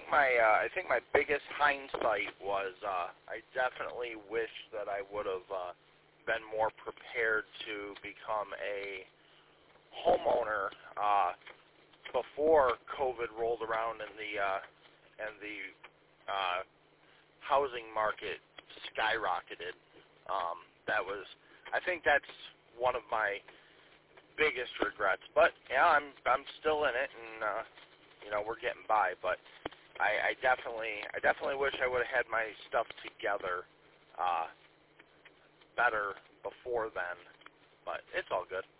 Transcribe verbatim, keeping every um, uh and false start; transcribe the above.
my uh, I think my biggest hindsight was uh, I definitely wish that I would have uh, been more prepared to become a homeowner uh, before COVID rolled around and the uh, and the uh, housing market skyrocketed. Um, that was, I think that's one of my biggest regrets. But yeah, I'm I'm still in it, and uh, you know, we're getting by. But I, I definitely I definitely wish I would have had my stuff together uh, better before then. But it's all good.